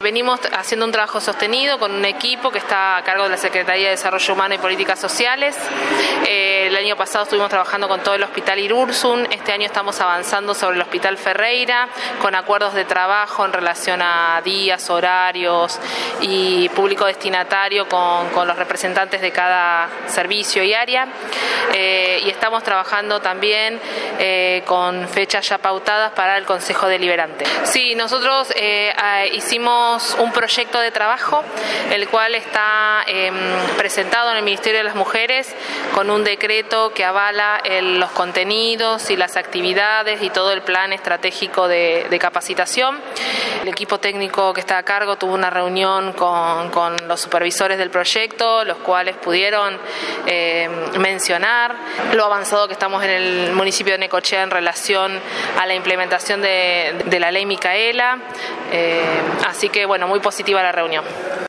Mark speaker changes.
Speaker 1: Venimos haciendo un trabajo sostenido con un equipo que está a cargo de la Secretaría de Desarrollo Humano y Políticas Sociales. El año pasado estuvimos trabajando con todo el Hospital Irursun. Este año estamos avanzando sobre el Hospital Ferreira con acuerdos de trabajo en relación a días, horarios y público destinatario con los representantes de cada servicio y área. Y estamos trabajando también con fechas ya pautadas para el Consejo Deliberante. Sí, nosotros hicimos un proyecto de trabajo, el cual está presentado en el Ministerio de las Mujeres con un decreto que avala los contenidos y las actividades y todo el plan estratégico de capacitación. El equipo técnico que está a cargo tuvo una reunión con los supervisores del proyecto, los cuales pudieron mencionar lo avanzado que estamos en el municipio de Necochea en relación a la implementación de la ley Micaela, así que bueno, muy positiva la reunión.